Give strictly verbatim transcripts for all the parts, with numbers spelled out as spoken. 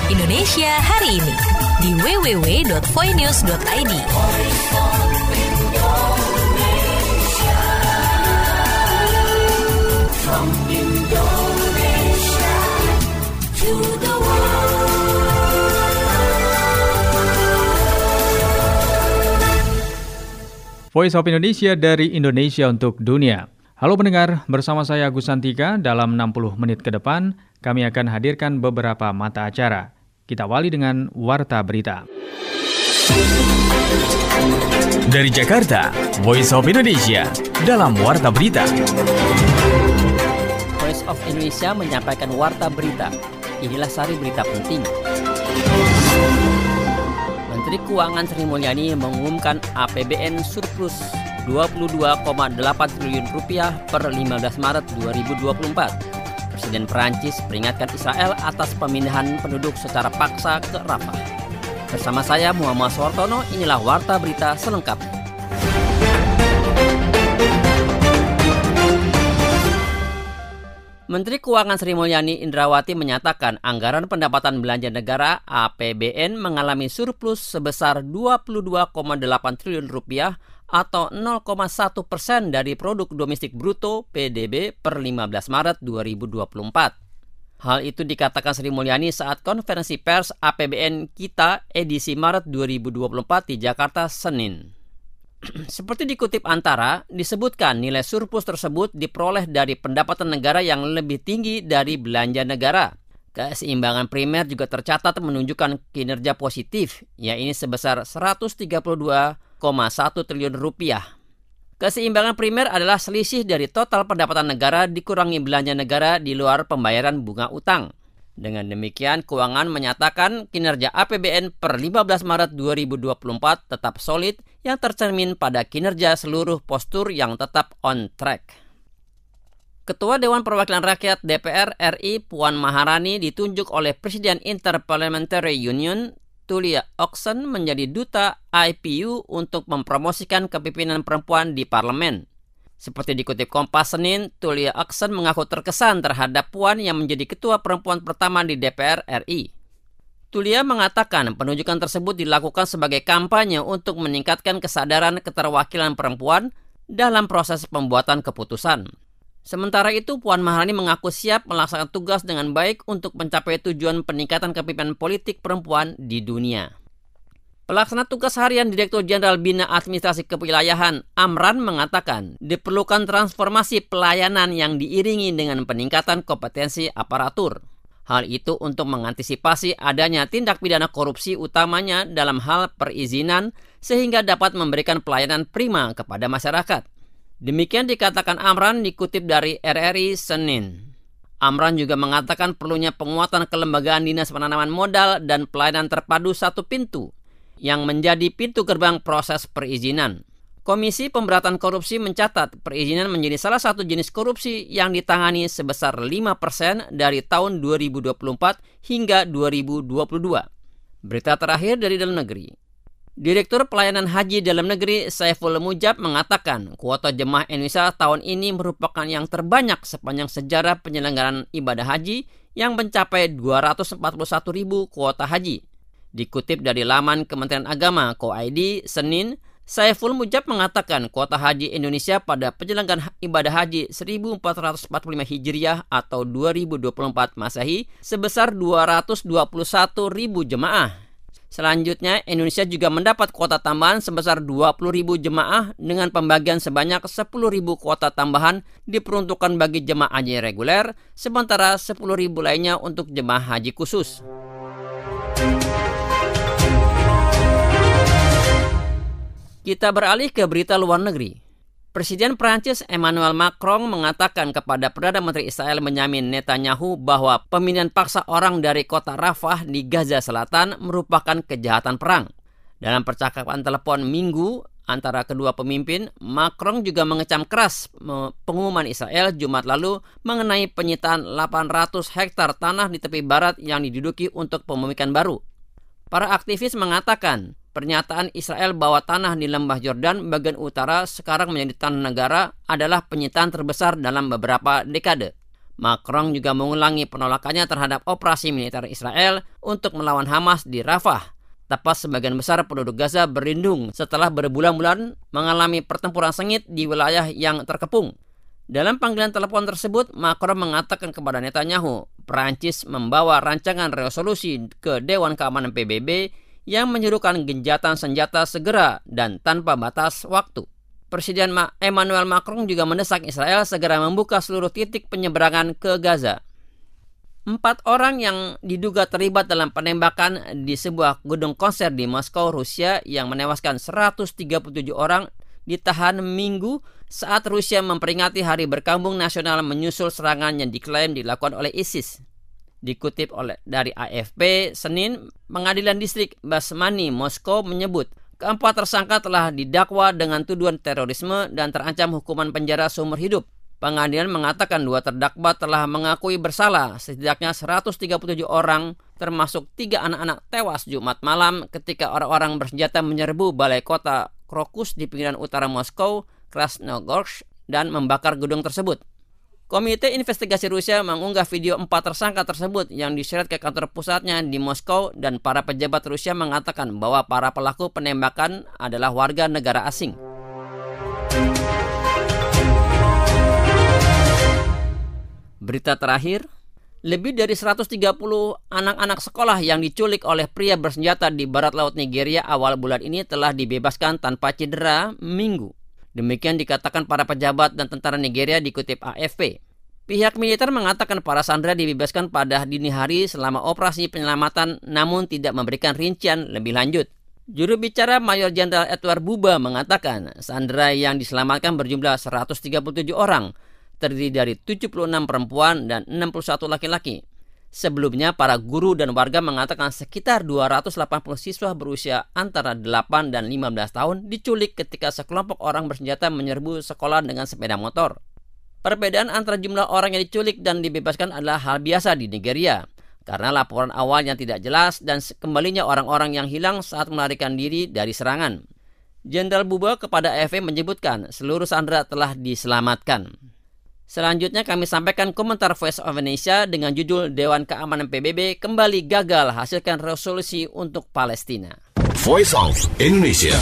Indonesia hari ini di w w w dot voinews dot i d. From Indonesia to the world. Voice of Indonesia dari Indonesia untuk dunia. Halo pendengar, bersama saya Agus Santika. Dalam enam puluh menit ke depan, kami akan hadirkan beberapa mata acara. Kita awali dengan Warta Berita. Dari Jakarta, Voice of Indonesia dalam Warta Berita. Voice of Indonesia menyampaikan Warta Berita. Inilah sari berita penting. Menteri Keuangan Sri Mulyani mengumumkan A P B N surplus dua puluh dua koma delapan triliun rupiah per lima belas Maret dua ribu dua puluh empat. Presiden Perancis peringatkan Israel atas pemindahan penduduk secara paksa ke Rafah. Bersama saya Muhammad Suwartono, inilah Warta Berita selengkapnya. Menteri Keuangan Sri Mulyani Indrawati menyatakan anggaran pendapatan belanja negara A P B N mengalami surplus sebesar dua puluh dua koma delapan triliun rupiah atau nol koma satu persen dari produk domestik bruto P D B per lima belas Maret dua ribu dua puluh empat. Hal itu dikatakan Sri Mulyani saat konferensi pers A P B N Kita edisi Maret dua ribu dua puluh empat di Jakarta, Senin. Seperti dikutip Antara, disebutkan nilai surplus tersebut diperoleh dari pendapatan negara yang lebih tinggi dari belanja negara. Keseimbangan primer juga tercatat menunjukkan kinerja positif, yaitu sebesar seratus tiga puluh dua koma satu triliun rupiah. Keseimbangan primer adalah selisih dari total pendapatan negara dikurangi belanja negara di luar pembayaran bunga utang. Dengan demikian, keuangan menyatakan kinerja A P B N per lima belas Maret dua ribu dua puluh empat tetap solid yang tercermin pada kinerja seluruh postur yang tetap on track. Ketua Dewan Perwakilan Rakyat D P R R I Puan Maharani ditunjuk oleh Presiden Interparliamentary Union Tulia Oxen menjadi duta I P U untuk mempromosikan kepemimpinan perempuan di parlemen. Seperti dikutip Kompas Senin, Tulia Oxen mengaku terkesan terhadap Puan yang menjadi ketua perempuan pertama di D P R R I. Tulia mengatakan penunjukan tersebut dilakukan sebagai kampanye untuk meningkatkan kesadaran keterwakilan perempuan dalam proses pembuatan keputusan. Sementara itu, Puan Maharani mengaku siap melaksanakan tugas dengan baik untuk mencapai tujuan peningkatan kepemimpinan politik perempuan di dunia. Pelaksana tugas harian Direktur Jenderal Bina Administrasi Kewilayahan Amran mengatakan diperlukan transformasi pelayanan yang diiringi dengan peningkatan kompetensi aparatur. Hal itu untuk mengantisipasi adanya tindak pidana korupsi utamanya dalam hal perizinan sehingga dapat memberikan pelayanan prima kepada masyarakat. Demikian dikatakan Amran dikutip dari R R I Senin. Amran juga mengatakan perlunya penguatan kelembagaan dinas penanaman modal dan pelayanan terpadu satu pintu yang menjadi pintu gerbang proses perizinan. Komisi Pemberantasan Korupsi mencatat perizinan menjadi salah satu jenis korupsi yang ditangani sebesar lima persen dari tahun dua ribu dua puluh empat hingga dua ribu dua puluh dua. Berita terakhir dari dalam negeri. Direktur Pelayanan Haji Dalam Negeri Saiful Mujab mengatakan kuota jemaah Indonesia tahun ini merupakan yang terbanyak sepanjang sejarah penyelenggaraan ibadah haji yang mencapai dua ratus empat puluh satu ribu kuota haji. Dikutip dari laman Kementerian Agama Co I D Senin, Saiful Mujab mengatakan kuota haji Indonesia pada penyelenggaraan ibadah haji seribu empat ratus empat puluh lima Hijriah atau dua ribu dua puluh empat Masehi sebesar dua ratus dua puluh satu ribu jemaah. Selanjutnya, Indonesia juga mendapat kuota tambahan sebesar dua puluh ribu jemaah dengan pembagian sebanyak sepuluh ribu kuota tambahan diperuntukkan bagi jemaah haji reguler, sementara sepuluh ribu lainnya untuk jemaah haji khusus. Kita beralih ke berita luar negeri. Presiden Prancis Emmanuel Macron mengatakan kepada Perdana Menteri Israel Benyamin Netanyahu bahwa pemindahan paksa orang dari kota Rafah di Gaza Selatan merupakan kejahatan perang. Dalam percakapan telepon Minggu antara kedua pemimpin, Macron juga mengecam keras pengumuman Israel Jumat lalu mengenai penyitaan delapan ratus hektar tanah di tepi barat yang diduduki untuk pememikan baru. Para aktivis mengatakan pernyataan Israel bahwa tanah di lembah Yordan bagian utara sekarang menjadi tanah negara adalah penyitaan terbesar dalam beberapa dekade. Macron juga mengulangi penolakannya terhadap operasi militer Israel untuk melawan Hamas di Rafah. Tepat sebagian besar penduduk Gaza berlindung setelah berbulan-bulan mengalami pertempuran sengit di wilayah yang terkepung. Dalam panggilan telepon tersebut, Macron mengatakan kepada Netanyahu, Prancis membawa rancangan resolusi ke Dewan Keamanan P B B yang menyuruhkan gencatan senjata segera dan tanpa batas waktu. Presiden Emmanuel Macron juga mendesak Israel segera membuka seluruh titik penyeberangan ke Gaza. Empat orang yang diduga terlibat dalam penembakan di sebuah gedung konser di Moskow, Rusia yang menewaskan seratus tiga puluh tujuh orang ditahan Minggu saat Rusia memperingati Hari Berkabung Nasional menyusul serangan yang diklaim dilakukan oleh ISIS. Dikutip oleh dari A F P, Senin, Pengadilan Distrik Basmani Moskow menyebut keempat tersangka telah didakwa dengan tuduhan terorisme dan terancam hukuman penjara seumur hidup. Pengadilan mengatakan dua terdakwa telah mengakui bersalah. Setidaknya seratus tiga puluh tujuh orang, termasuk tiga anak-anak, tewas Jumat malam ketika orang-orang bersenjata menyerbu balai kota Krokus di pinggiran utara Moskow, Krasnogorsk, dan membakar gedung tersebut. Komite Investigasi Rusia mengunggah video empat tersangka tersebut yang diseret ke kantor pusatnya di Moskow, dan para pejabat Rusia mengatakan bahwa para pelaku penembakan adalah warga negara asing. Berita terakhir, lebih dari seratus tiga puluh anak-anak sekolah yang diculik oleh pria bersenjata di barat laut Nigeria awal bulan ini telah dibebaskan tanpa cedera Minggu. Demikian dikatakan para pejabat dan tentara Nigeria, dikutip A F P. Pihak militer mengatakan para sandera dibebaskan pada dini hari selama operasi penyelamatan, namun tidak memberikan rincian lebih lanjut. Juru bicara Mayor Jenderal Edward Buba mengatakan sandera yang diselamatkan berjumlah seratus tiga puluh tujuh orang, terdiri dari tujuh puluh enam perempuan dan enam puluh satu laki-laki. Sebelumnya, para guru dan warga mengatakan sekitar dua ratus delapan puluh siswa berusia antara delapan dan lima belas tahun diculik ketika sekelompok orang bersenjata menyerbu sekolah dengan sepeda motor. Perbedaan antara jumlah orang yang diculik dan dibebaskan adalah hal biasa di Nigeria, karena laporan awal yang tidak jelas dan kembalinya orang-orang yang hilang saat melarikan diri dari serangan. Jenderal Buba kepada A F P menyebutkan seluruh sandera telah diselamatkan. Selanjutnya kami sampaikan komentar Voice of Indonesia dengan judul Dewan Keamanan P B B kembali gagal hasilkan resolusi untuk Palestina. Voice of Indonesia.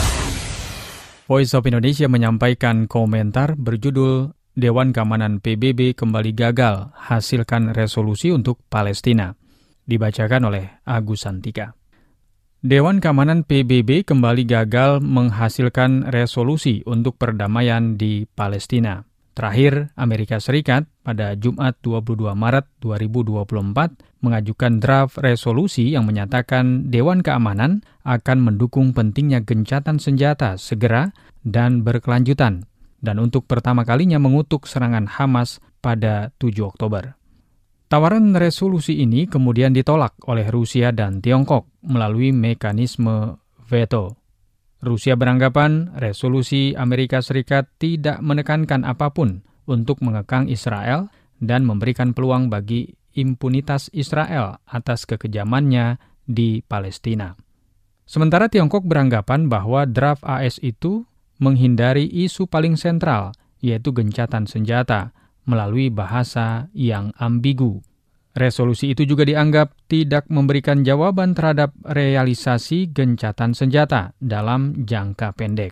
Voice of Indonesia menyampaikan komentar berjudul Dewan Keamanan P B B kembali gagal hasilkan resolusi untuk Palestina. Dibacakan oleh Agus Santika. Dewan Keamanan P B B kembali gagal menghasilkan resolusi untuk perdamaian di Palestina. Terakhir, Amerika Serikat pada Jumat dua puluh dua Maret dua ribu dua puluh empat mengajukan draft resolusi yang menyatakan Dewan Keamanan akan mendukung pentingnya gencatan senjata segera dan berkelanjutan, dan untuk pertama kalinya mengutuk serangan Hamas pada tujuh Oktober. Tawaran resolusi ini kemudian ditolak oleh Rusia dan Tiongkok melalui mekanisme veto. Rusia beranggapan resolusi Amerika Serikat tidak menekankan apapun untuk mengekang Israel dan memberikan peluang bagi impunitas Israel atas kekejamannya di Palestina. Sementara Tiongkok beranggapan bahwa draft A S itu menghindari isu paling sentral, yaitu gencatan senjata, melalui bahasa yang ambigu. Resolusi itu juga dianggap tidak memberikan jawaban terhadap realisasi gencatan senjata dalam jangka pendek.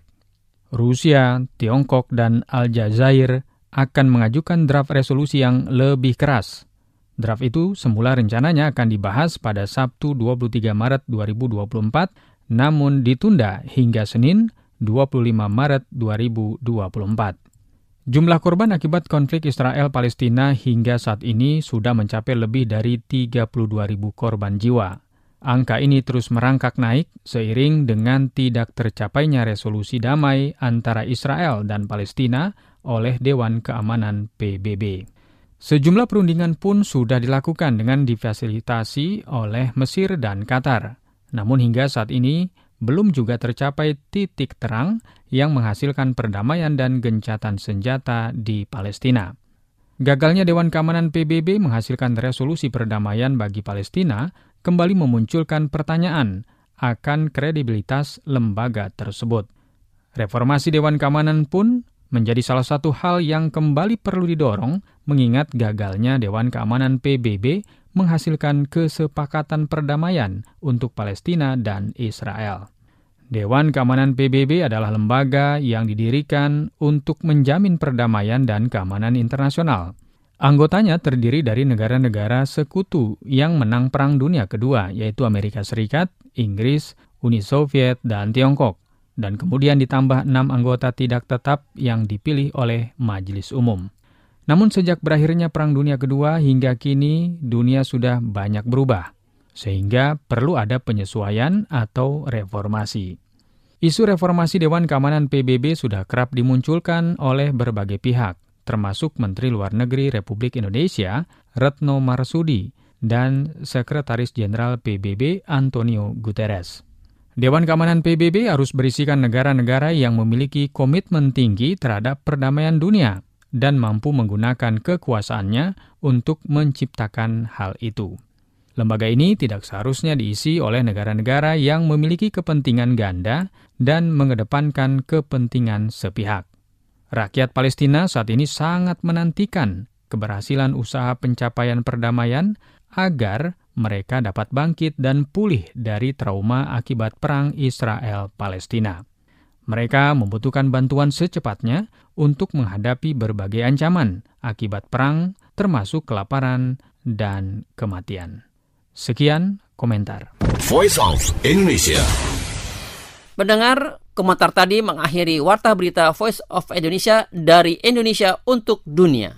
Rusia, Tiongkok, dan Aljazair akan mengajukan draft resolusi yang lebih keras. Draft itu semula rencananya akan dibahas pada Sabtu dua puluh tiga Maret dua ribu dua puluh empat, namun ditunda hingga Senin dua puluh lima Maret dua ribu dua puluh empat. Jumlah korban akibat konflik Israel-Palestina hingga saat ini sudah mencapai lebih dari tiga puluh dua ribu korban jiwa. Angka ini terus merangkak naik seiring dengan tidak tercapainya resolusi damai antara Israel dan Palestina oleh Dewan Keamanan P B B. Sejumlah perundingan pun sudah dilakukan dengan difasilitasi oleh Mesir dan Qatar. Namun hingga saat ini belum juga tercapai titik terang yang menghasilkan perdamaian dan gencatan senjata di Palestina. Gagalnya Dewan Keamanan P B B menghasilkan resolusi perdamaian bagi Palestina kembali memunculkan pertanyaan akan kredibilitas lembaga tersebut. Reformasi Dewan Keamanan pun menjadi salah satu hal yang kembali perlu didorong mengingat gagalnya Dewan Keamanan P B B menghasilkan kesepakatan perdamaian untuk Palestina dan Israel. Dewan Keamanan P B B adalah lembaga yang didirikan untuk menjamin perdamaian dan keamanan internasional. Anggotanya terdiri dari negara-negara sekutu yang menang Perang Dunia Kedua, yaitu Amerika Serikat, Inggris, Uni Soviet, dan Tiongkok. Dan kemudian ditambah enam anggota tidak tetap yang dipilih oleh Majelis Umum. Namun sejak berakhirnya Perang Dunia Kedua hingga kini dunia sudah banyak berubah, sehingga perlu ada penyesuaian atau reformasi. Isu reformasi Dewan Keamanan P B B sudah kerap dimunculkan oleh berbagai pihak, termasuk Menteri Luar Negeri Republik Indonesia, Retno Marsudi, dan Sekretaris Jenderal P B B, Antonio Guterres. Dewan Keamanan P B B harus berisikan negara-negara yang memiliki komitmen tinggi terhadap perdamaian dunia dan mampu menggunakan kekuasaannya untuk menciptakan hal itu. Lembaga ini tidak seharusnya diisi oleh negara-negara yang memiliki kepentingan ganda dan mengedepankan kepentingan sepihak. Rakyat Palestina saat ini sangat menantikan keberhasilan usaha pencapaian perdamaian agar mereka dapat bangkit dan pulih dari trauma akibat perang Israel-Palestina. Mereka membutuhkan bantuan secepatnya untuk menghadapi berbagai ancaman akibat perang, termasuk kelaparan dan kematian. Sekian komentar. Voice of Indonesia. Pendengar, komentar tadi mengakhiri Warta Berita Voice of Indonesia dari Indonesia untuk dunia.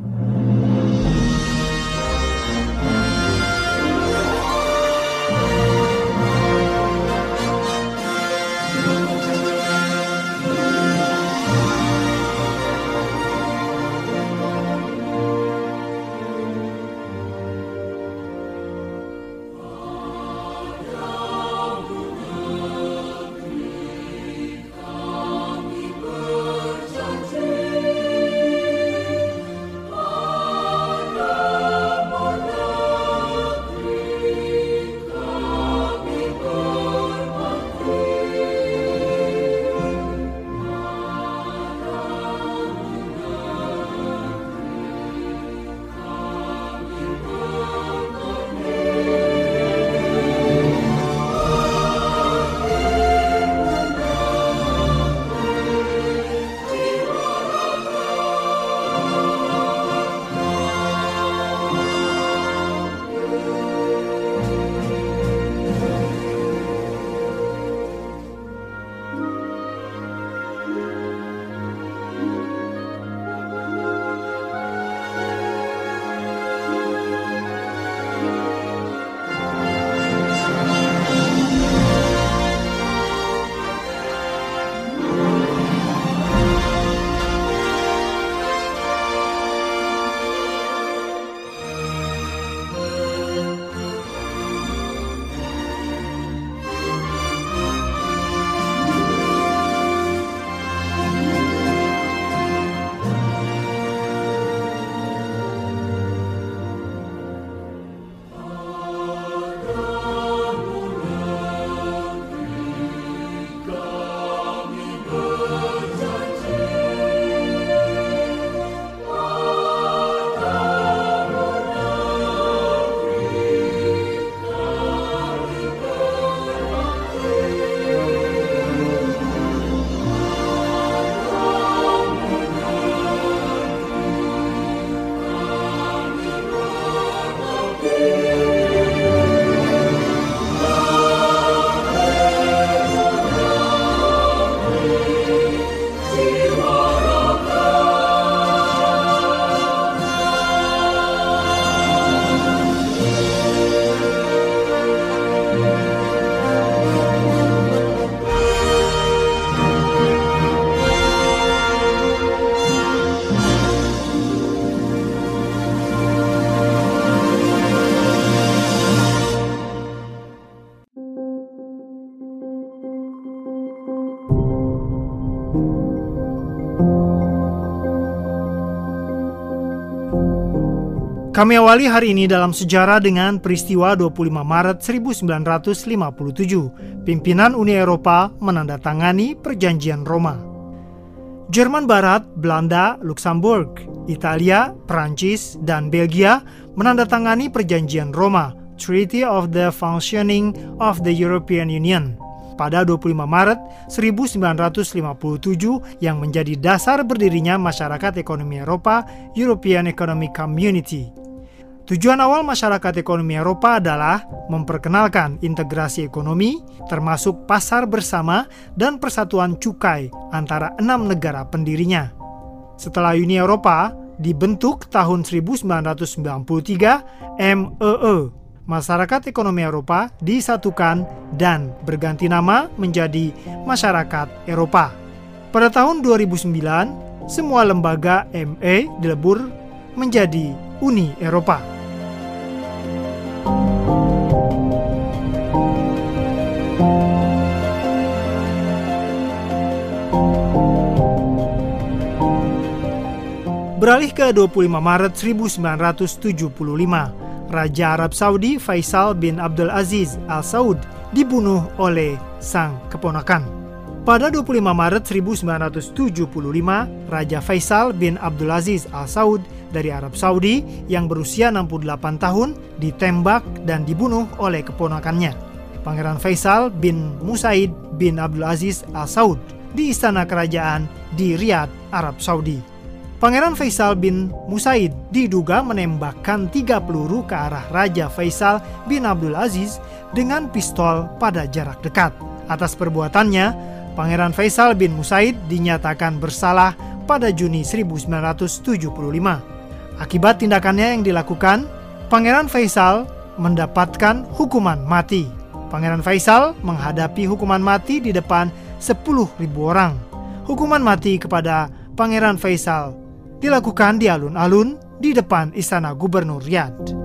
Kami awali hari ini dalam sejarah dengan peristiwa dua puluh lima Maret seribu sembilan ratus lima puluh tujuh. Pimpinan Uni Eropa menandatangani Perjanjian Roma. Jerman Barat, Belanda, Luxembourg, Italia, Prancis, dan Belgia menandatangani Perjanjian Roma, Treaty of the Functioning of the European Union, pada dua puluh lima Maret seribu sembilan ratus lima puluh tujuh yang menjadi dasar berdirinya Masyarakat Ekonomi Eropa, European Economic Community. Tujuan awal Masyarakat Ekonomi Eropa adalah memperkenalkan integrasi ekonomi, termasuk pasar bersama dan persatuan cukai antara enam negara pendirinya. Setelah Uni Eropa dibentuk tahun seribu sembilan ratus sembilan puluh tiga, M E E, Masyarakat Ekonomi Eropa disatukan dan berganti nama menjadi Masyarakat Eropa. Pada tahun dua ribu sembilan, semua lembaga M E dilebur menjadi Uni Eropa. Beralih ke dua puluh lima Maret seribu sembilan ratus tujuh puluh lima, Raja Arab Saudi Faisal bin Abdul Aziz Al Saud dibunuh oleh sang keponakan. Pada dua puluh lima Maret seribu sembilan ratus tujuh puluh lima, Raja Faisal bin Abdul Aziz Al Saud dari Arab Saudi yang berusia enam puluh delapan tahun ditembak dan dibunuh oleh keponakannya, Pangeran Faisal bin Musaid bin Abdul Aziz Al Saud, di Istana Kerajaan di Riyadh, Arab Saudi. Pangeran Faisal bin Musaid diduga menembakkan tiga peluru ke arah Raja Faisal bin Abdul Aziz dengan pistol pada jarak dekat. Atas perbuatannya, Pangeran Faisal bin Musaid dinyatakan bersalah pada Juni seribu sembilan ratus tujuh puluh lima. Akibat tindakannya yang dilakukan, Pangeran Faisal mendapatkan hukuman mati. Pangeran Faisal menghadapi hukuman mati di depan sepuluh ribu orang. Hukuman mati kepada Pangeran Faisal dilakukan di alun-alun di depan Istana Gubernur Riyadh.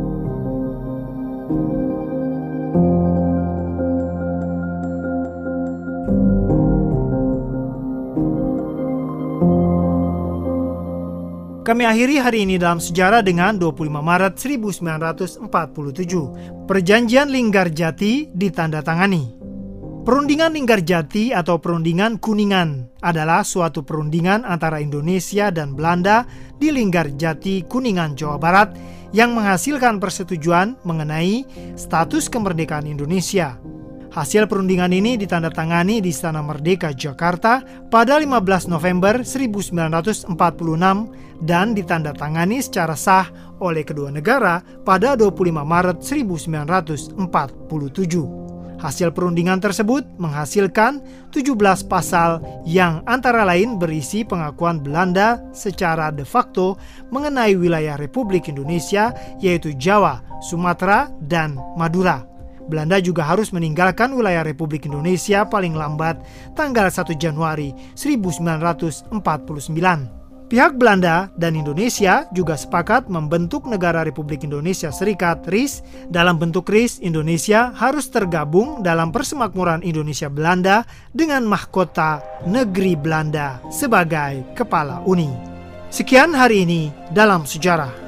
Kami akhiri hari ini dalam sejarah dengan dua puluh lima Maret seribu sembilan ratus empat puluh tujuh. Perjanjian Linggarjati ditandatangani. Perundingan Linggarjati atau Perundingan Kuningan adalah suatu perundingan antara Indonesia dan Belanda di Linggarjati, Kuningan, Jawa Barat yang menghasilkan persetujuan mengenai status kemerdekaan Indonesia. Hasil perundingan ini ditandatangani di Istana Merdeka, Jakarta pada lima belas November seribu sembilan ratus empat puluh enam dan ditandatangani secara sah oleh kedua negara pada dua puluh lima Maret seribu sembilan ratus empat puluh tujuh. Hasil perundingan tersebut menghasilkan tujuh belas pasal yang antara lain berisi pengakuan Belanda secara de facto mengenai wilayah Republik Indonesia, yaitu Jawa, Sumatera, dan Madura. Belanda juga harus meninggalkan wilayah Republik Indonesia paling lambat tanggal satu Januari seribu sembilan ratus empat puluh sembilan. Pihak Belanda dan Indonesia juga sepakat membentuk Negara Republik Indonesia Serikat R I S. Dalam bentuk R I S, Indonesia harus tergabung dalam Persemakmuran Indonesia Belanda dengan mahkota Negeri Belanda sebagai kepala uni. Sekian hari ini dalam sejarah.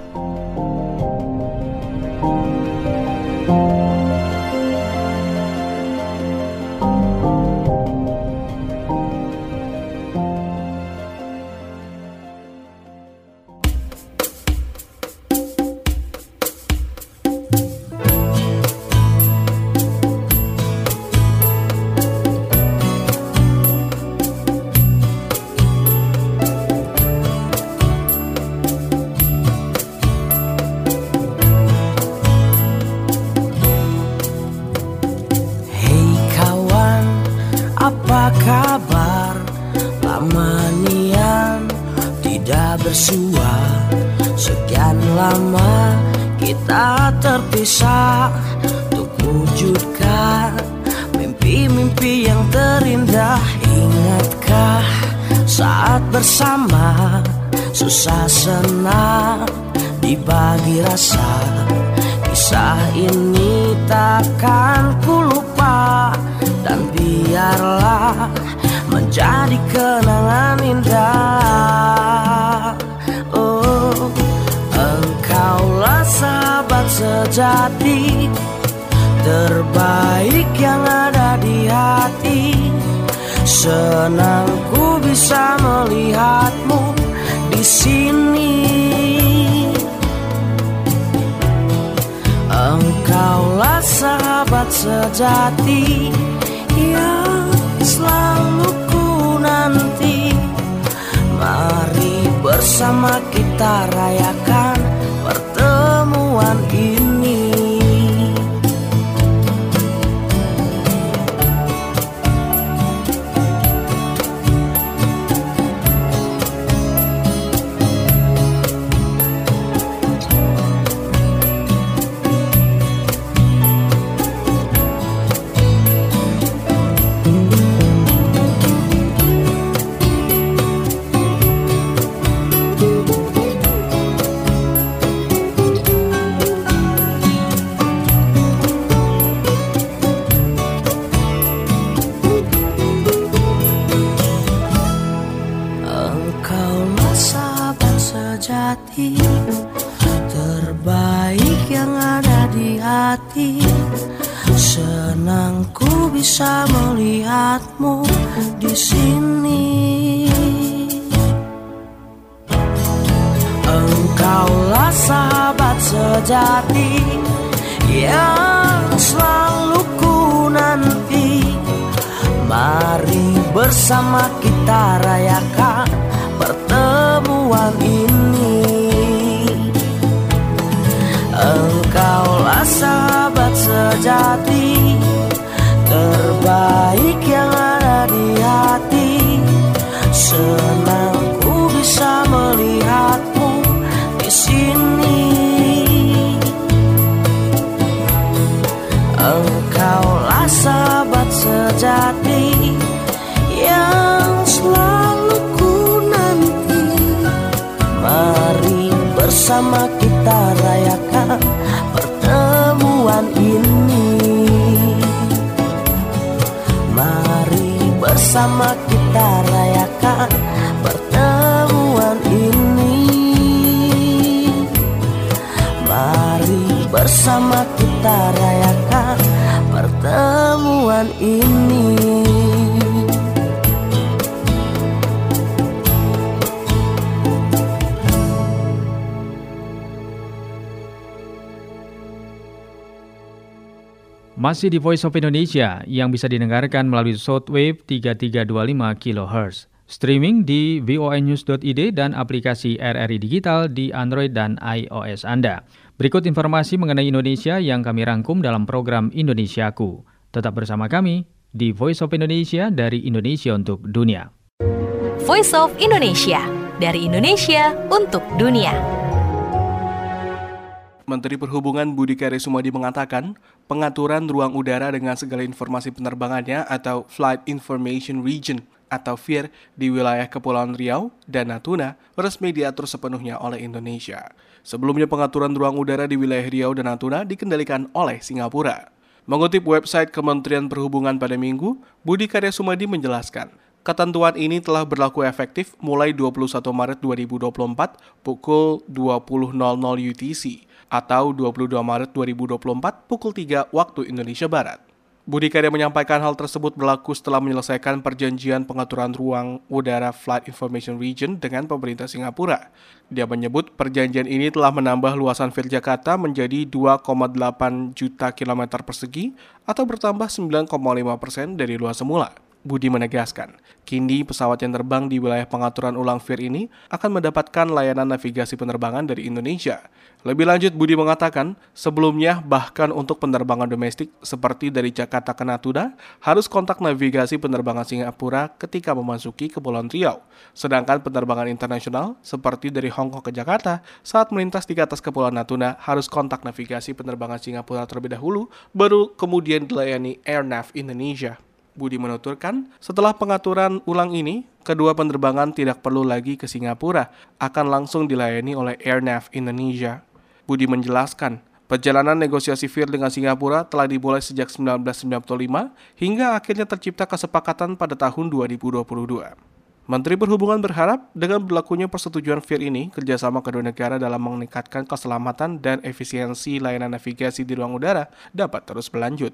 Apa kabar? Lama nian tidak bersua. Sekian lama kita terpisah untuk wujudkan mimpi-mimpi yang terindah. Ingatkah saat bersama, susah senang dibagi rasa. Kisah ini takkan ku lupa, dan biarlah menjadi kenangan indah. Oh, engkaulah sahabat sejati, terbaik yang ada di hati. Senang ku bisa bisa melihatmu di sini. Engkaulah sahabat sejati yang selalu ku nanti. Mari bersama kita rayakan pertemuan ini. Terbaik yang ada di hati. Senang ku bisa melihatmu di sini. Engkaulah sahabat sejati yang selalu ku nanti. Mari bersama kita rayakan pertemuan ini. Engkaulah sahabat sejati terbaik yang ada di hati. Senang ku bisa melihatmu di sini. Engkaulah sahabat sejati yang selalu ku nanti. Mari bersama kita rayakan pertemuan ini. Mari bersama kita rayakan pertemuan ini. Mari bersama kita rayakan pertemuan ini. Masih di Voice of Indonesia yang bisa didengarkan melalui shortwave tiga tiga dua lima kilohertz. Streaming di v o n news dot i d dan aplikasi R R I Digital di Android dan iOS Anda. Berikut informasi mengenai Indonesia yang kami rangkum dalam program Indonesiaku. Tetap bersama kami di Voice of Indonesia dari Indonesia untuk Dunia. Voice of Indonesia dari Indonesia untuk dunia. Menteri Perhubungan Budi Karya Sumadi mengatakan, pengaturan ruang udara dengan segala informasi penerbangannya atau Flight Information Region atau F I R di wilayah Kepulauan Riau dan Natuna resmi diatur sepenuhnya oleh Indonesia. Sebelumnya pengaturan ruang udara di wilayah Riau dan Natuna dikendalikan oleh Singapura. Mengutip website Kementerian Perhubungan pada Minggu, Budi Karya Sumadi menjelaskan, ketentuan ini telah berlaku efektif mulai dua puluh satu Maret dua ribu dua puluh empat pukul dua puluh nol nol U T C atau dua puluh dua Maret dua ribu dua puluh empat pukul tiga waktu Indonesia Barat. Budi Karya menyampaikan hal tersebut berlaku setelah menyelesaikan perjanjian pengaturan ruang udara Flight Information Region dengan pemerintah Singapura. Dia menyebut perjanjian ini telah menambah luasan F I R Jakarta menjadi dua koma delapan juta kilometer persegi atau bertambah sembilan koma lima persen dari luas semula. Budi menegaskan, kini pesawat yang terbang di wilayah pengaturan ulang F I R ini akan mendapatkan layanan navigasi penerbangan dari Indonesia. Lebih lanjut, Budi mengatakan, sebelumnya bahkan untuk penerbangan domestik seperti dari Jakarta ke Natuna, harus kontak navigasi penerbangan Singapura ketika memasuki Kepulauan Riau. Sedangkan penerbangan internasional seperti dari Hong Kong ke Jakarta, saat melintas di atas Kepulauan Natuna, harus kontak navigasi penerbangan Singapura terlebih dahulu, baru kemudian dilayani AirNav Indonesia. Budi menuturkan, setelah pengaturan ulang ini, kedua penerbangan tidak perlu lagi ke Singapura, akan langsung dilayani oleh AirNav Indonesia. Budi menjelaskan, perjalanan negosiasi F I R dengan Singapura telah dimulai sejak seribu sembilan ratus sembilan puluh lima hingga akhirnya tercipta kesepakatan pada tahun dua ribu dua puluh dua. Menteri Perhubungan berharap dengan berlakunya persetujuan F I R ini, kerjasama kedua negara dalam meningkatkan keselamatan dan efisiensi layanan navigasi di ruang udara dapat terus berlanjut.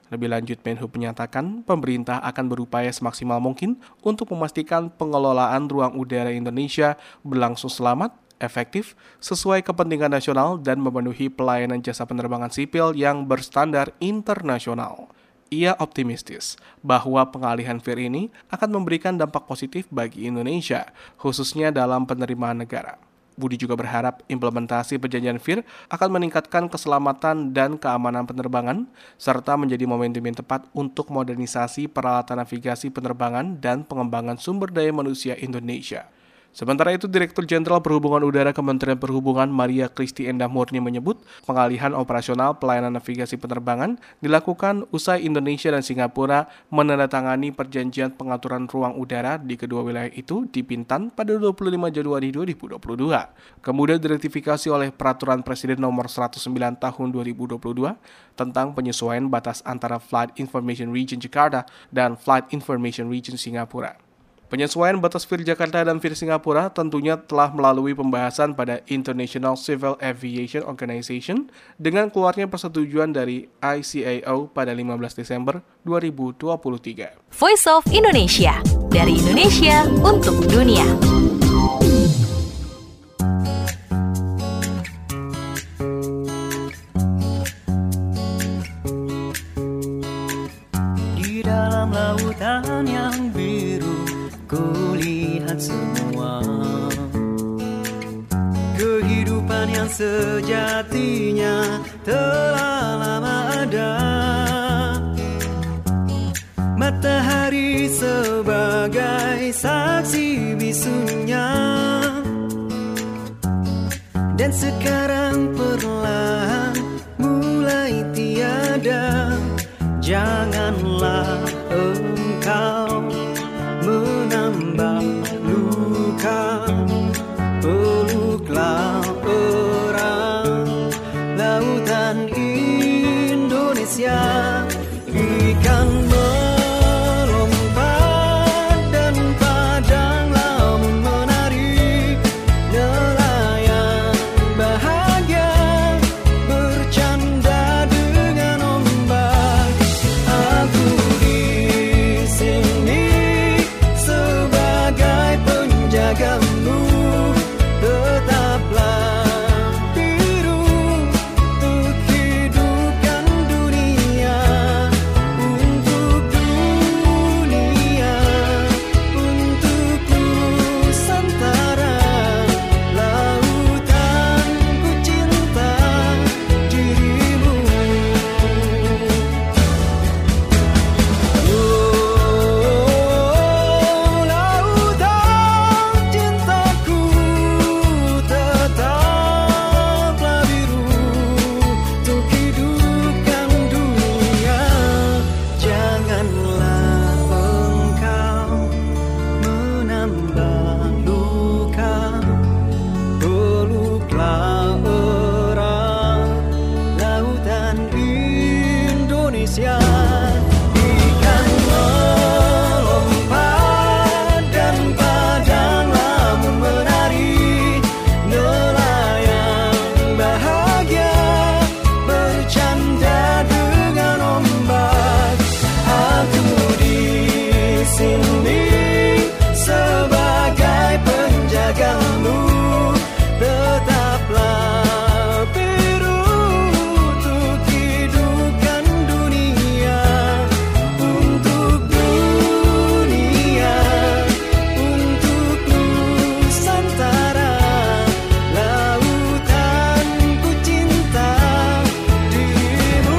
Lebih lanjut, Menhub menyatakan pemerintah akan berupaya semaksimal mungkin untuk memastikan pengelolaan ruang udara Indonesia berlangsung selamat, efektif, sesuai kepentingan nasional, dan memenuhi pelayanan jasa penerbangan sipil yang berstandar internasional. Ia optimistis bahwa pengalihan V I R ini akan memberikan dampak positif bagi Indonesia, khususnya dalam penerimaan negara. Budi juga berharap implementasi perjanjian V I R akan meningkatkan keselamatan dan keamanan penerbangan, serta menjadi momentum yang tepat untuk modernisasi peralatan navigasi penerbangan dan pengembangan sumber daya manusia Indonesia. Sementara itu, Direktur Jenderal Perhubungan Udara Kementerian Perhubungan Maria Christy Endah Murni menyebut pengalihan operasional pelayanan navigasi penerbangan dilakukan usai Indonesia dan Singapura menandatangani perjanjian pengaturan ruang udara di kedua wilayah itu di Bintan pada dua puluh lima Januari dua ribu dua puluh dua. Kemudian diratifikasi oleh Peraturan Presiden Nomor seratus sembilan Tahun dua ribu dua puluh dua tentang penyesuaian batas antara Flight Information Region Jakarta dan Flight Information Region Singapura. Penyesuaian batas V I R Jakarta dan V I R Singapura tentunya telah melalui pembahasan pada International Civil Aviation Organization dengan keluarnya persetujuan dari I C A O pada lima belas Desember dua ribu dua puluh tiga. Voice of Indonesia, dari Indonesia untuk dunia. Di dalam lautan yang biru kulihat semua kehidupan yang sejatinya telah lama ada. Matahari sebagai saksi bisunya, dan sekarang perlahan mulai tiada. Janganlah engkau menambah luka, peluklah erat lautan Indonesia. Ikan melompat dan padang lamun menari, nelayan bahagia bercanda dengan ombak. Aku di sini sebagai penjagamu, tetaplah biru untuk hidupkan dunia, untuk dunia, untuk Nusantara. Lautanku cinta dirimu. Ikan melompat dan padang lamun menari, nelayan bahagia bercanda dengan ombak. Aku di sini sebagai penjagamu, tetaplah biru untuk hidupkan dunia, untuk dunia, untuk Nusantara. Lautanku cinta dirimu.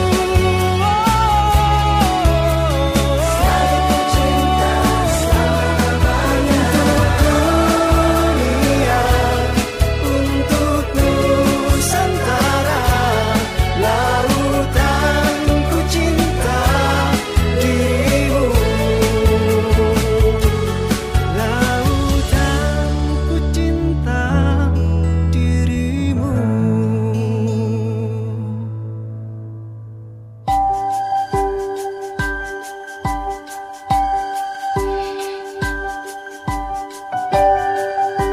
Selalu cinta selamanya untuk dunia, untuk Nusantara. Lautanku cinta dirimu. Lautanku cinta dirimu.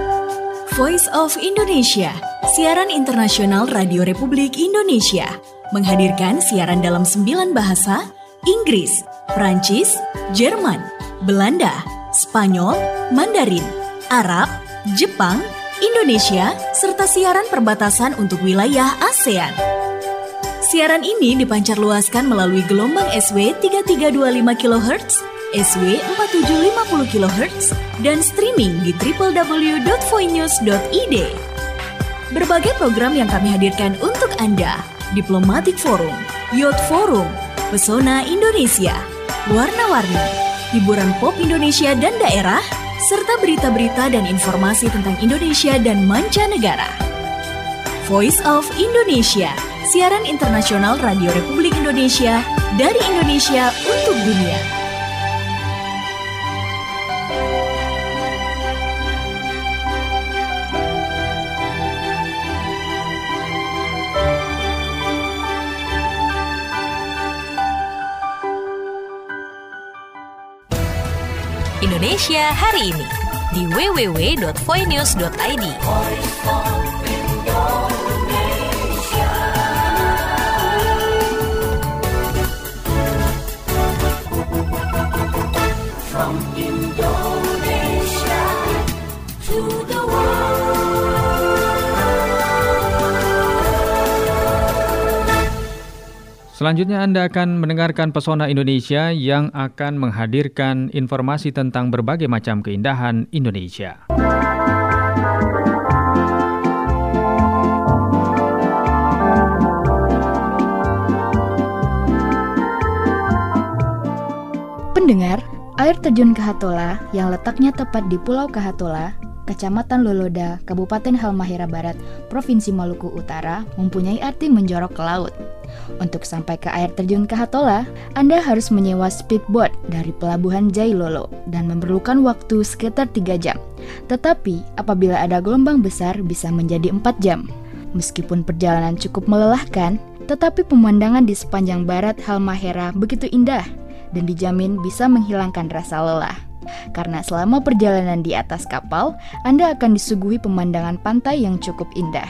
Voice of Indonesia, siaran internasional Radio Republik Indonesia. menghadirkan siaran dalam sembilan bahasa, Inggris, Prancis, Jerman, Belanda, Spanyol, Mandarin, Arab, Jepang, Indonesia, serta siaran perbatasan untuk wilayah ASEAN. Siaran ini dipancarluaskan melalui gelombang S W tiga tiga dua lima kilohertz, S W empat tujuh lima nol kilohertz, dan streaming di w w w dot voinews dot i d. Berbagai program yang kami hadirkan untuk Anda: Diplomatic Forum, Youth Forum, Pesona Indonesia, Warna-Warni, hiburan pop Indonesia dan daerah, serta berita-berita dan informasi tentang Indonesia dan mancanegara. Voice of Indonesia, siaran internasional Radio Republik Indonesia dari Indonesia untuk dunia. Indonesia hari ini di w w w dot voinews dot i d. From Indonesia to the world. Selanjutnya Anda akan mendengarkan Pesona Indonesia yang akan menghadirkan informasi tentang berbagai macam keindahan Indonesia. Pendengar, air terjun Kahatola yang letaknya tepat di Pulau Kahatola, Kecamatan Loloda, Kabupaten Halmahera Barat, Provinsi Maluku Utara, mempunyai arti menjorok ke laut. Untuk sampai ke air terjun Kahatola, Anda harus menyewa speedboat dari pelabuhan Jailolo dan memerlukan waktu sekitar tiga jam. Tetapi, apabila ada gelombang besar bisa menjadi empat jam. Meskipun perjalanan cukup melelahkan, tetapi pemandangan di sepanjang barat Halmahera begitu indah dan dijamin bisa menghilangkan rasa lelah. Karena selama perjalanan di atas kapal, Anda akan disuguhi pemandangan pantai yang cukup indah.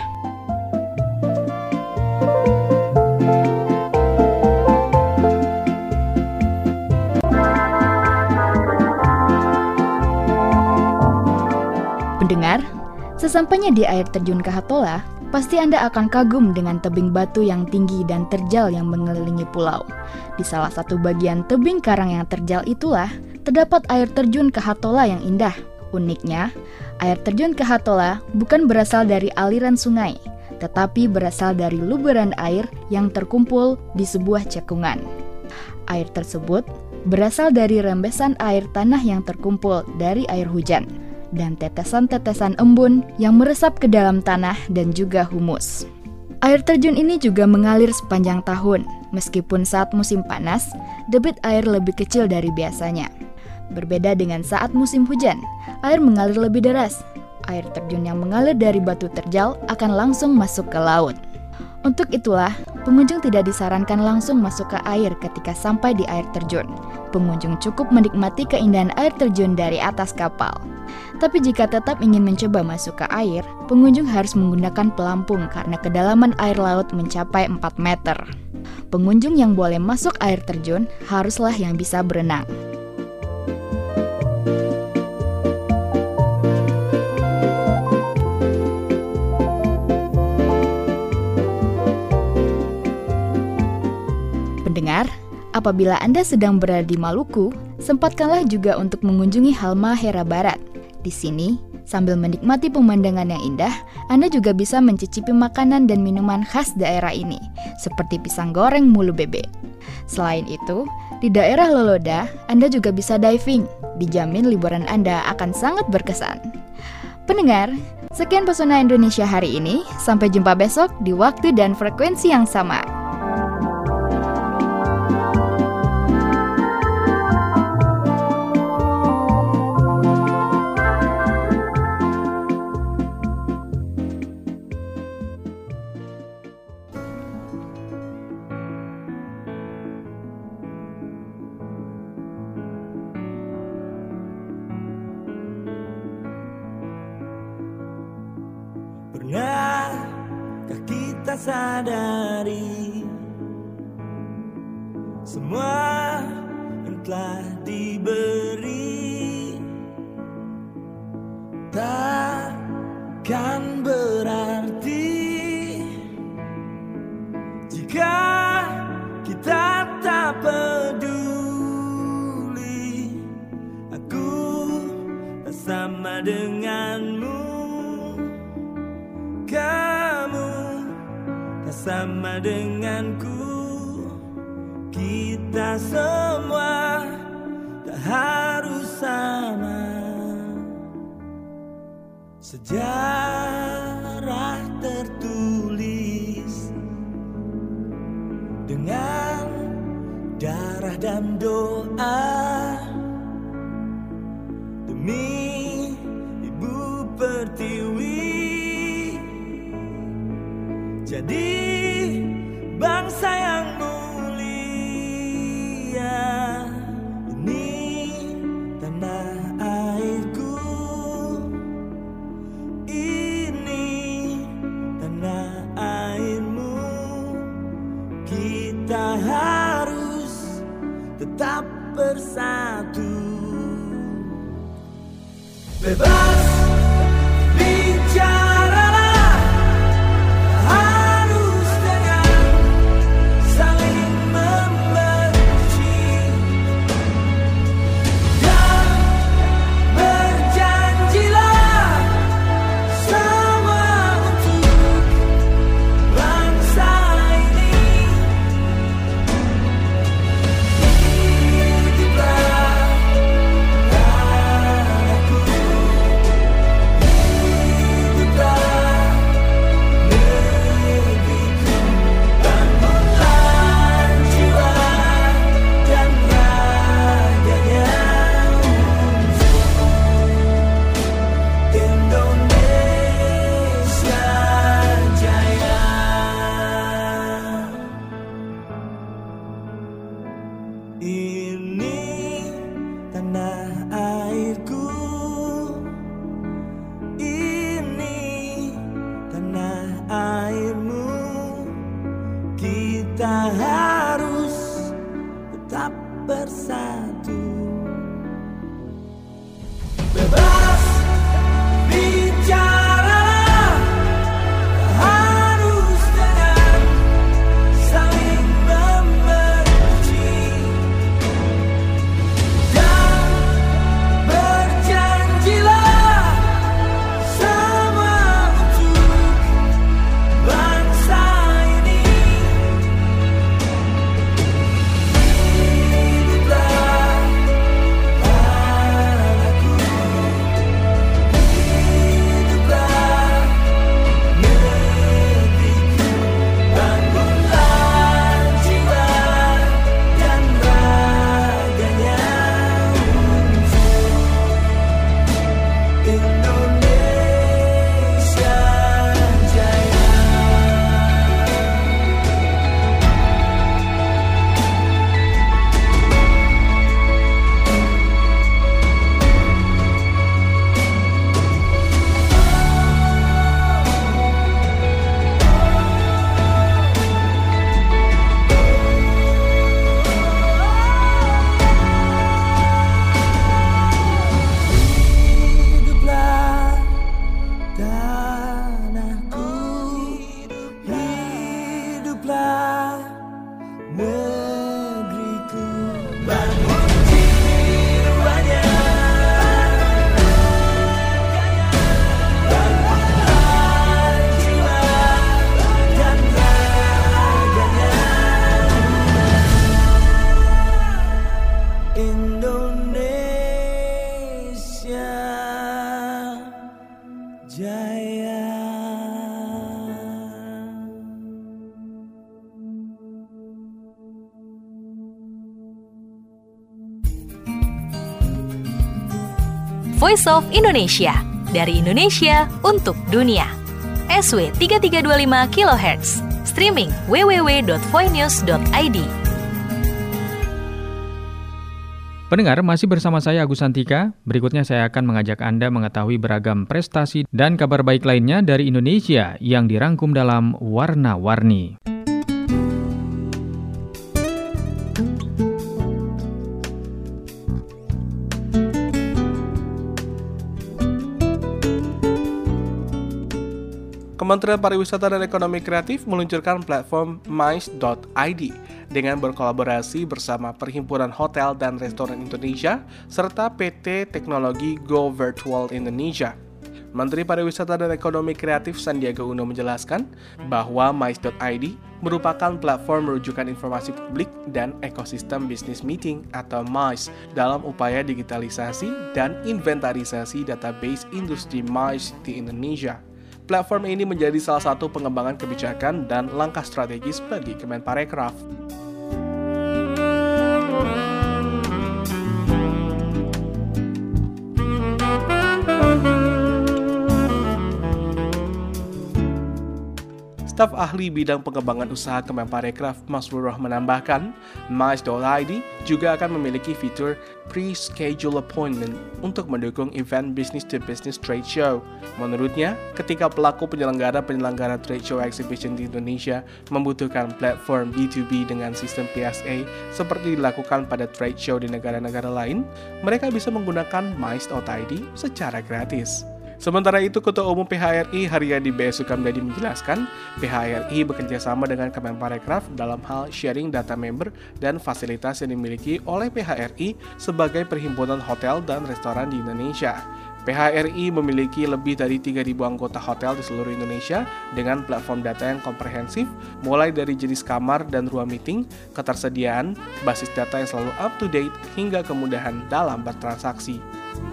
Pendengar, sesampainya di air terjun Kahatola, pasti Anda akan kagum dengan tebing batu yang tinggi dan terjal yang mengelilingi pulau. Di salah satu bagian tebing karang yang terjal itulah terdapat air terjun Kahatola yang indah. Uniknya, air terjun Kahatola bukan berasal dari aliran sungai, tetapi berasal dari luberan air yang terkumpul di sebuah cekungan. Air tersebut berasal dari rembesan air tanah yang terkumpul dari air hujan dan tetesan-tetesan embun yang meresap ke dalam tanah dan juga humus. Air terjun ini juga mengalir sepanjang tahun, meskipun saat musim panas, debit air lebih kecil dari biasanya. Berbeda dengan saat musim hujan, air mengalir lebih deras. Air terjun yang mengalir dari batu terjal akan langsung masuk ke laut. Untuk itulah, pengunjung tidak disarankan langsung masuk ke air ketika sampai di air terjun. Pengunjung cukup menikmati keindahan air terjun dari atas kapal. Tapi jika tetap ingin mencoba masuk ke air, pengunjung harus menggunakan pelampung karena kedalaman air laut mencapai empat meter. Pengunjung yang boleh masuk air terjun haruslah yang bisa berenang. Pendengar, apabila Anda sedang berada di Maluku, sempatkanlah juga untuk mengunjungi Halmahera Barat. Di sini, sambil menikmati pemandangan yang indah, Anda juga bisa mencicipi makanan dan minuman khas daerah ini, seperti pisang goreng mulu bebek. Selain itu, di daerah Loloda, Anda juga bisa diving. Dijamin liburan Anda akan sangat berkesan. Pendengar, sekian Pesona Indonesia hari ini. Sampai jumpa besok di waktu dan frekuensi yang sama. Pernahkah kita sadari semua yang telah diberi takkan berarti jika kita tak peduli. Aku tak sama denganmu, kamu tak sama denganku. Kita semua tak harus sama. Sejarah tertulis dengan darah dan doa demi Ibu Pertiwi. Jadi bangsa yang mulia, ini tanah airku, ini tanah airmu. Kita harus tetap bersatu, bebas bicaralah, harus dengan saling membenci dan berjanjilah semua untuk bangsa ini. Hiduplah tanahku, hiduplah negeriku. Bangunlah jiwa dan raganya untuk Indonesia Jaya. Ini tanah airku, ini tanah airmu. Kita harus tetap bersatu, bebas bicaralah, harus dengan saling membenci dan berjanjilah semua untuk bangsa ini. Hiduplah tanahku, hiduplah negeriku. Bangunlah jiwa dan raganya untuk Indonesia Jaya. Hiduplah tanahku, hiduplah negeriku. Bangun jiwanya, bangunlah jiwa dan raganya. Indonesia Jaya. Voice of Indonesia, dari Indonesia untuk dunia. S W tiga tiga dua lima kilohertz, streaming w w w dot voinews dot i d. Pendengar, masih bersama saya Agus Santika. Berikutnya saya akan mengajak Anda mengetahui beragam prestasi dan kabar baik lainnya dari Indonesia yang dirangkum dalam Warna-Warni. Kementerian Pariwisata dan Ekonomi Kreatif meluncurkan platform mice dot i d dengan berkolaborasi bersama Perhimpunan Hotel dan Restoran Indonesia serta P T Teknologi Go Virtual Indonesia. Menteri Pariwisata dan Ekonomi Kreatif Sandiaga Uno menjelaskan bahwa mice dot i d merupakan platform merujukan informasi publik dan ekosistem bisnis meeting atau mice dalam upaya digitalisasi dan inventarisasi database industri mice di Indonesia. Platform ini menjadi salah satu pengembangan kebijakan dan langkah strategis bagi Kemenparekraf. Staf ahli bidang pengembangan usaha Kemenparekraf Mas Rurah menambahkan, mice dot i d juga akan memiliki fitur pre-schedule appointment untuk mendukung event business-to-business trade show. Menurutnya, ketika pelaku penyelenggara-penyelenggara trade show exhibition di Indonesia membutuhkan platform B to B dengan sistem P S A seperti dilakukan pada trade show di negara-negara lain, mereka bisa menggunakan mice dot i d secara gratis. Sementara itu, Ketua Umum P H R I Haryadi B S Sukamdadi menjelaskan, P H R I bekerjasama dengan Kemenparekraf dalam hal sharing data member dan fasilitas yang dimiliki oleh P H R I sebagai Perhimpunan Hotel dan Restoran di Indonesia. P H R I memiliki lebih dari tiga ribu anggota hotel di seluruh Indonesia dengan platform data yang komprehensif, mulai dari jenis kamar dan ruang meeting, ketersediaan, basis data yang selalu up to date, hingga kemudahan dalam bertransaksi.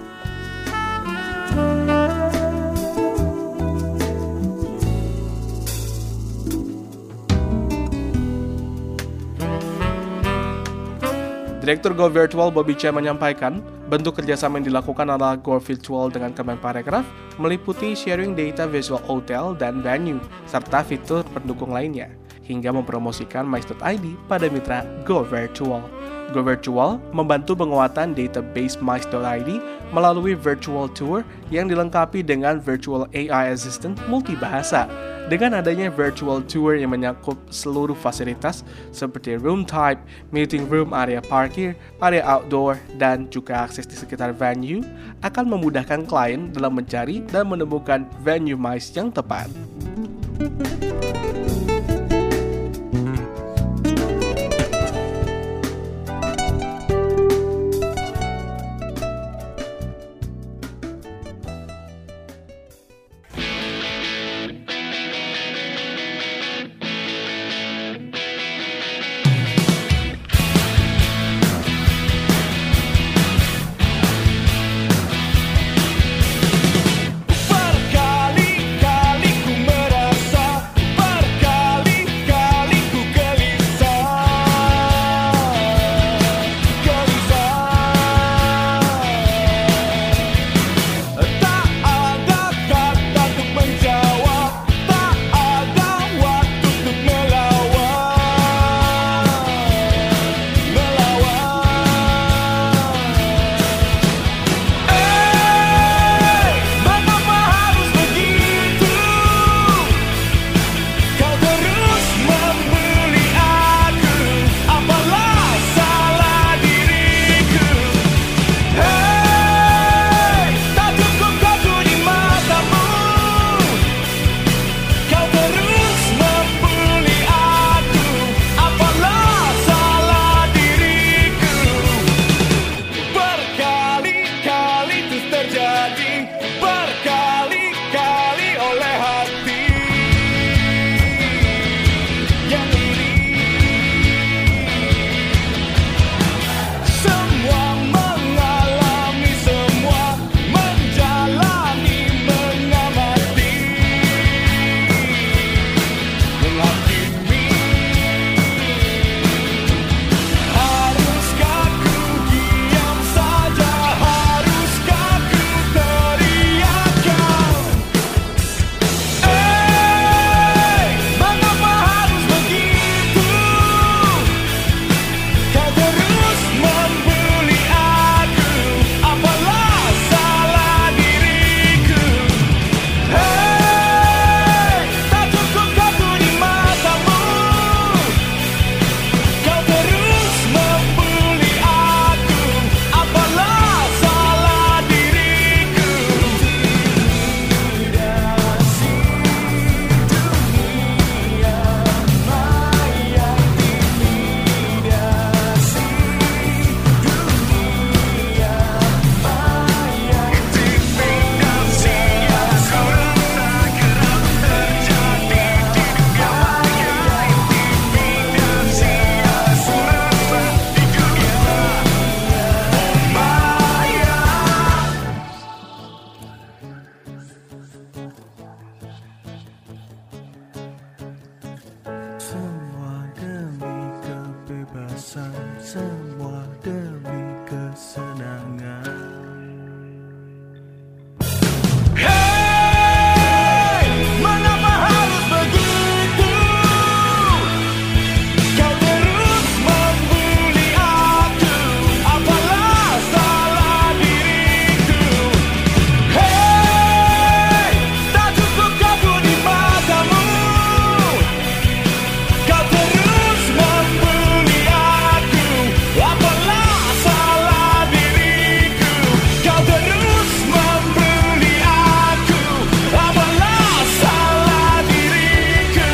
Direktur Go Virtual Bobby Chen menyampaikan, bentuk kerjasama yang dilakukan adalah Go Virtual dengan Kemenparekraf meliputi sharing data visual hotel dan venue, serta fitur pendukung lainnya, hingga mempromosikan mice dot i d pada mitra Go Virtual. Go Virtual membantu penguatan database mice dot i d melalui virtual tour yang dilengkapi dengan virtual A I assistant multibahasa. Dengan adanya virtual tour yang menyakup seluruh fasilitas seperti room type, meeting room, area parkir, area outdoor, dan juga akses di sekitar venue, akan memudahkan klien dalam mencari dan menemukan venue mice yang tepat. semua demi kesenangan. Hey, mengapa harus begitu? Kau terus membuli aku, apalah salah diriku? Hey, tak cukup aku di matamu. Kau terus membuli aku, apalah salah diriku? Kau terus membuli aku, apalah salah diriku?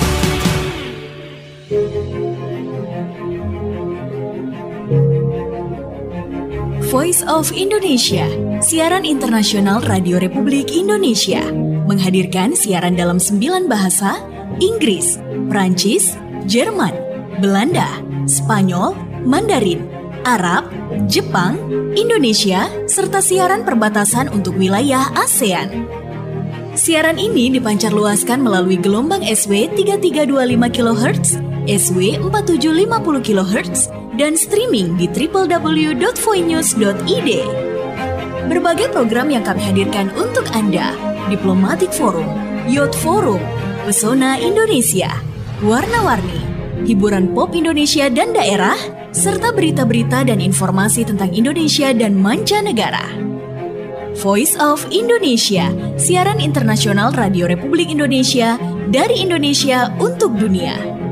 Voice of Indonesia, siaran internasional Radio Republik Indonesia, menghadirkan siaran dalam sembilan bahasa, Inggris, Prancis, Jerman, Belanda, Spanyol, Mandarin, Arab, Jepang, Indonesia, serta siaran perbatasan untuk wilayah ASEAN. Siaran ini dipancarluaskan melalui gelombang S W tiga tiga dua lima kilohertz, S W empat tujuh lima nol kilohertz, dan streaming di w w w dot voinews dot i d. Berbagai program yang kami hadirkan untuk Anda: Diplomatic Forum, Youth Forum, Pesona Indonesia, Warna-Warni, hiburan pop Indonesia dan daerah, serta berita-berita dan informasi tentang Indonesia dan mancanegara. Voice of Indonesia, siaran internasional Radio Republik Indonesia dari Indonesia untuk dunia.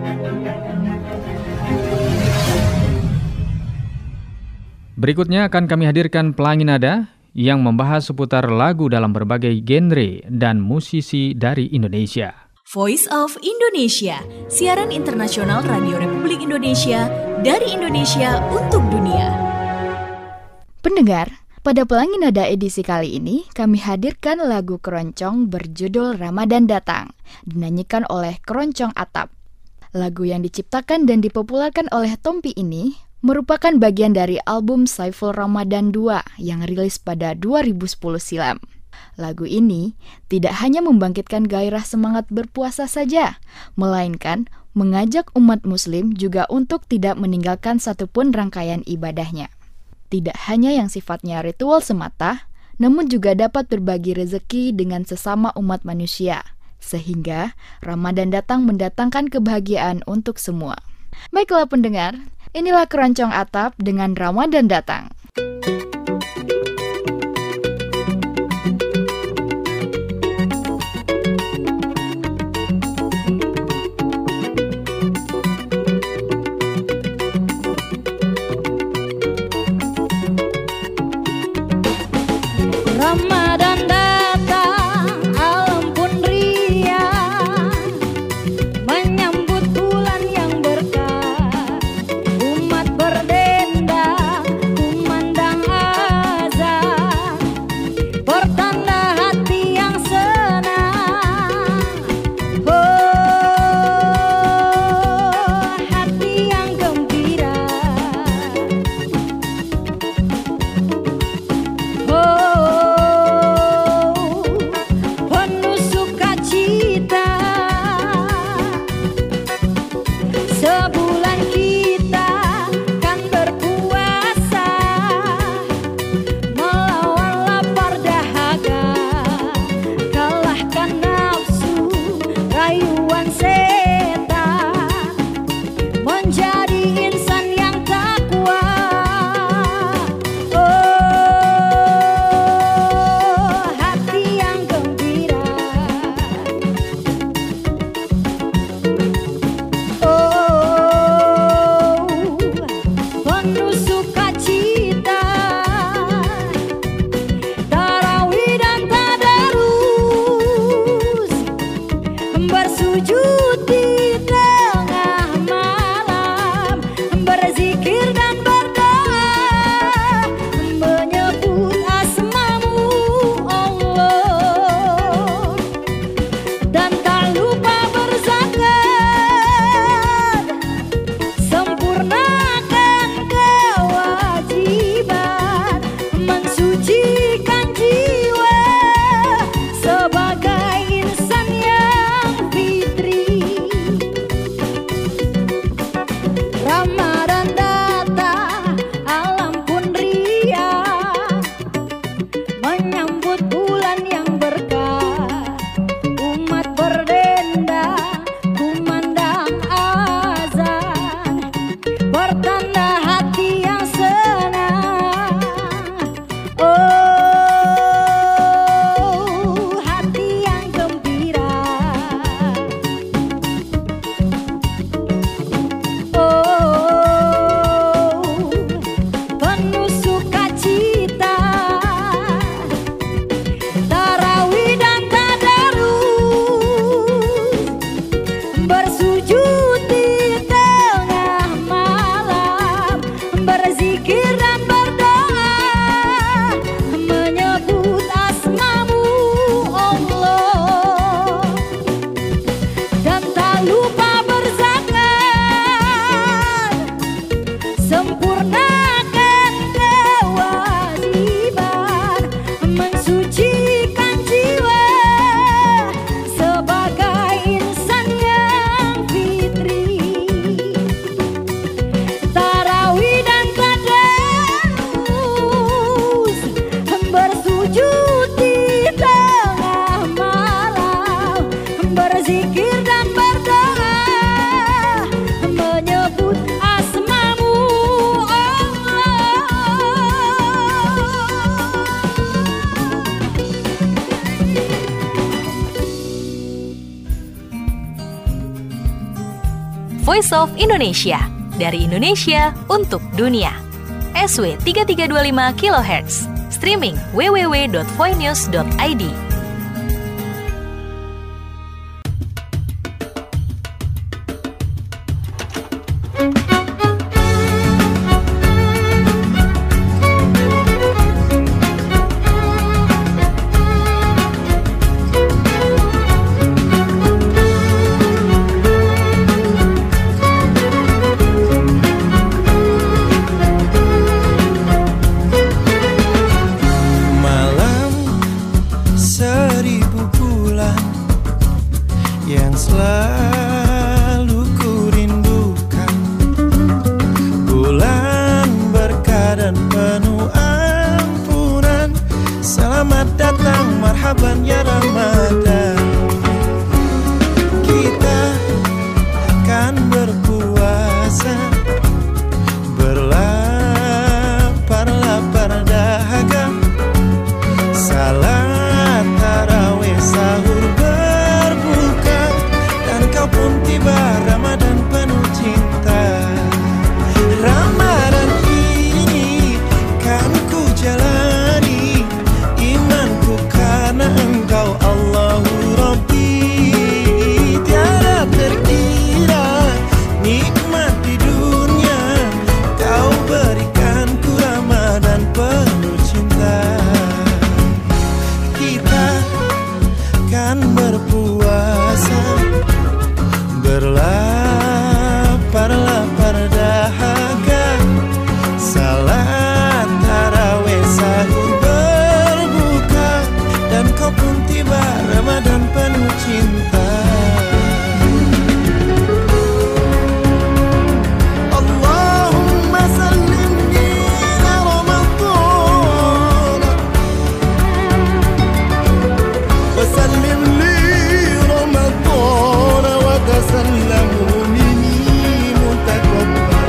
Berikutnya akan kami hadirkan Pelangi Nada yang membahas seputar lagu dalam berbagai genre dan musisi dari Indonesia. Voice of Indonesia, siaran internasional Radio Republik Indonesia dari Indonesia untuk dunia. Pendengar, pada Pelangi Nada edisi kali ini kami hadirkan lagu keroncong berjudul Ramadan Datang, dinyanyikan oleh Keroncong Atap. Lagu yang diciptakan dan dipopulerkan oleh Tompi ini merupakan bagian dari album Saiful Ramadan dua yang rilis pada dua ribu sepuluh silam. Lagu ini tidak hanya membangkitkan gairah semangat berpuasa saja, melainkan mengajak umat muslim juga untuk tidak meninggalkan satupun rangkaian ibadahnya. Tidak hanya yang sifatnya ritual semata, namun juga dapat berbagi rezeki dengan sesama umat manusia, sehingga Ramadan datang mendatangkan kebahagiaan untuk semua. Baiklah pendengar, inilah Keroncong Atap dengan Ramadan Datang. Ramadan datang, alam pun riang, menyambut bulan yang berkah. Umat berdendang, kumandang sempurnakan kewajiban, mensucikan jiwa sebagai insan yang fitri. Tarawih dan tadarus, bersujud di tengah malam, berzikir dan berdoa, menyebut asmamu Allah. Voice of Indonesia, dari Indonesia untuk dunia. S W tiga tiga dua lima kilohertz, streaming w w w dot voinews dot i d. Malam seribu bulan yang selalu ku rindukan, bulan berkah dan penuh ampunan. Selamat datang, marhaban ya Ramadan. Kita akan berpuasa, berlapar-lapar dahaga, salat tarawih, sahur, berbuka, dan kau pun tiba, Ramadan penuh cinta. Ramadan ini kan ku jalani, imanku karena Engkau Allahu Rabbi. Tiada terkira nikmat di dunia, kau berikan ku Ramadan penuh cinta. Kita kan berpuasa, berlapar-lapar dahaga, salat tarawih, sahur, berbuka, dan kau pun tiba, Ramadan penuh cinta. Allahumma sallimni ya Ramadan, وسلم لي رمضان وتسلموا مني متقبل.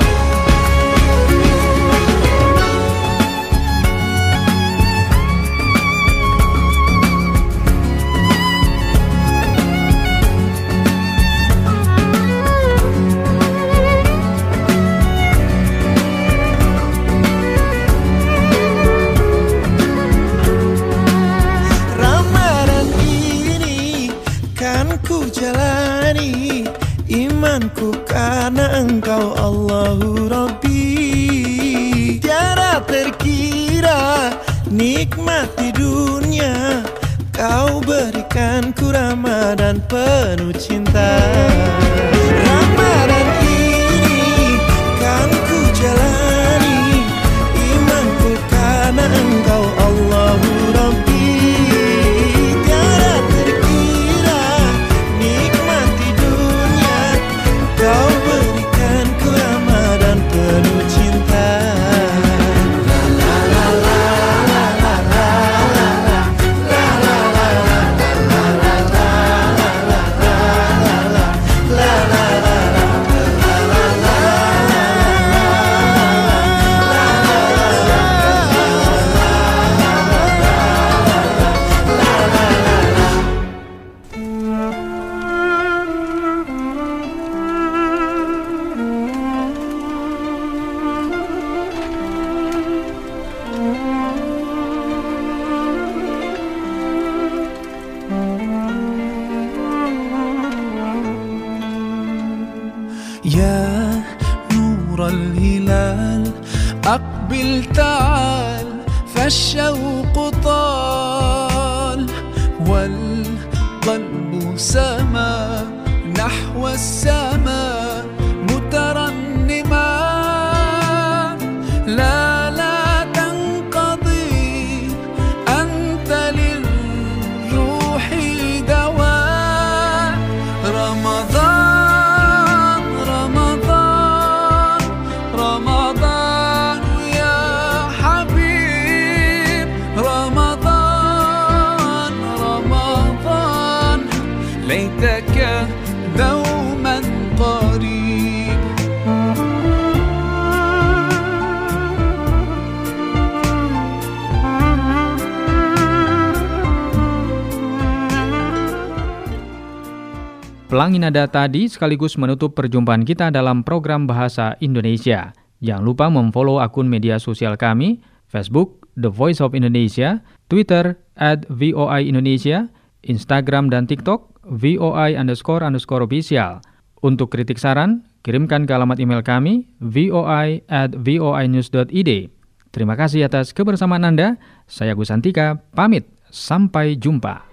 Ramadan ini kan ku jalani, imanku karena Engkau Allahu Rabbi. Tiada terkira nikmat di dunia, kau berikan ku Ramadan penuh cinta. Ramadan ini kan ku jalani, imanku karena Engkau Allahu Rabbi. Tiada terkira nikmat di dunia, kau berikan ku Ramadan penuh cinta. يا نور الهلال أقبل تعال، فالشوق طال والقلب سما نحو السماء مترنما. بعدك دوما قريب. Pelangi nada tadi sekaligus menutup perjumpaan kita dalam program Bahasa Indonesia. Jangan lupa memfollow akun media sosial kami, Facebook, The Voice of Indonesia, Twitter, at V O I Indonesia, Instagram dan TikTok, V O I underscore underscore official. Untuk kritik saran, kirimkan ke alamat email kami, voi at voinews dot i d. Terima kasih atas kebersamaan Anda. Saya Gus Santika, pamit. Sampai jumpa.